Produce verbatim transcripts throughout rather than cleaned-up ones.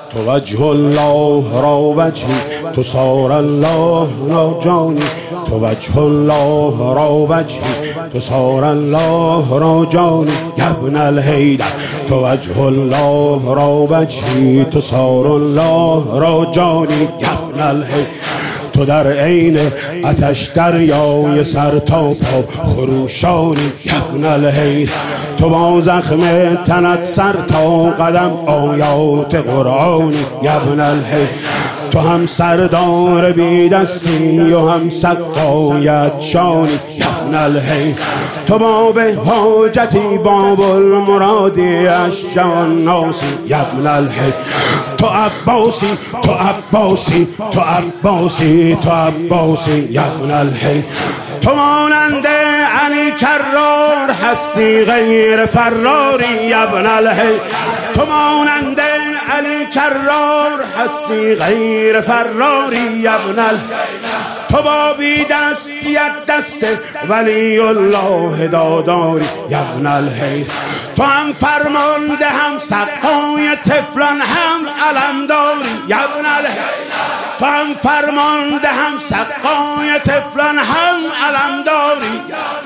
تو وجه الله را وجهی، تو سار الله را جانی. تو وجه الله را وجهی، تو سار الله را جانی. ابن الحیدر تو وجه الله را وجهی، تو سار الله را جانی. ابن الحیدر تو در عین آتش دریای سر تا پا خروشانی. ابن الحیدر تو با زخم تنت سر تا قدم آیات قرآنی. ابن الحیدر تو هم سردار بی دستی و هم سقایت شانی. ابن الحیدر تو باب حاجتی باب المرادی اشجان ناسی. ابن الحیدر تو عباسی تو عباسی تو عباسی تو عباسی. ابن الحیدر تو مانند علی کرار هستی غیر فراری. ابن الحیدر تو مانند علی کرار هستی غیر فراری. ابن الحیدر تو با بی دستیت دست ولی الله داداری. ابن الحیدر تو هم فرمانده هم سقای طفلان هم علمداری. ابن الحیدر تو هم فرمانده هم سقای طفلان هم علمداری.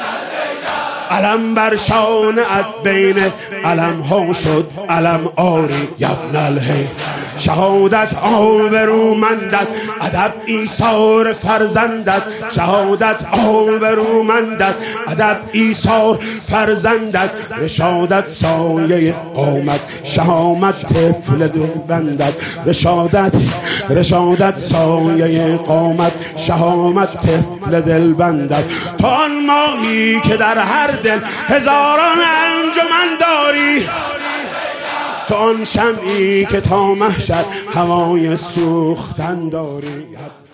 علم بر شانت بین علم ها شد علم آری. ابن الحیدر شهادت آبرومندت ادب ایثار فرزندت. شهادت آبرومندت ادب ایثار فرزندت. رشادت سایه قامت شهامت طفل دلبندت. رشادت رشادت سایه قامت شهامت طفل دلبندت. تو آن ماهی که در هر دل هزاران انجمن داری. تو آن شمعی که تا محشر هوای سوختن داری.